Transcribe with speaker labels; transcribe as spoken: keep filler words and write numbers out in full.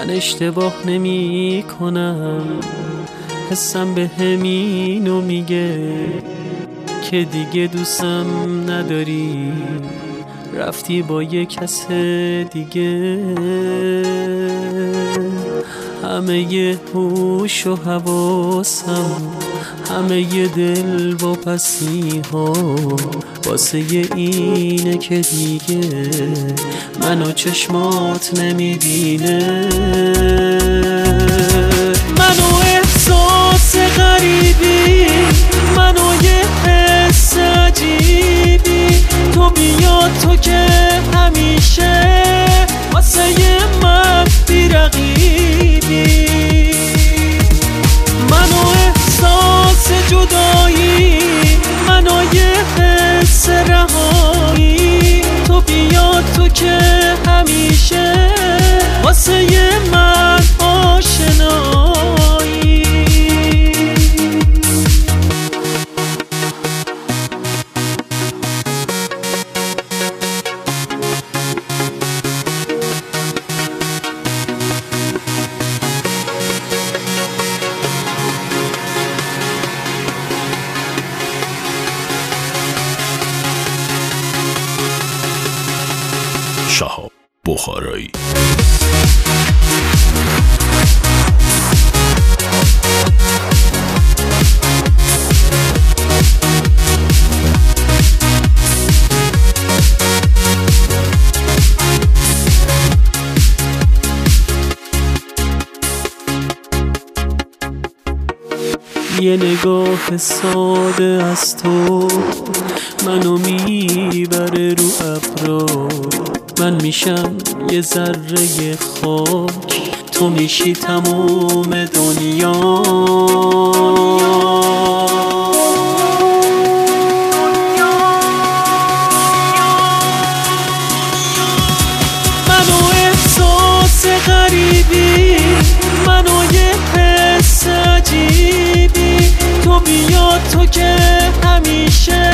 Speaker 1: من اشتباه نمی کنم، حسم به همینو میگه که دیگه دوستم نداری، رفتی با یه کس دیگه. همه ی هوش و حواسم، همه ی دل و پسی ها واسه اینه که دیگه منو چشمات نمیبینه. منو احساس غریبی، منو یه حس عجیبی، تو بیا تو که همیشه واسه من بی‌رقیبی. منو احساس جدایی، منو یه حس رهایی، تو بیا تو که همیشه واسه من آشنایی.
Speaker 2: شهاب بخارایی.
Speaker 1: یه نگاه ساده از تو منو میبره رو ابرا، من میشم یه ذره خاک، تو میشی تموم دنیا. منو احساس غریبی، منو یه حس عجیبی، تو بیا تو که همیشه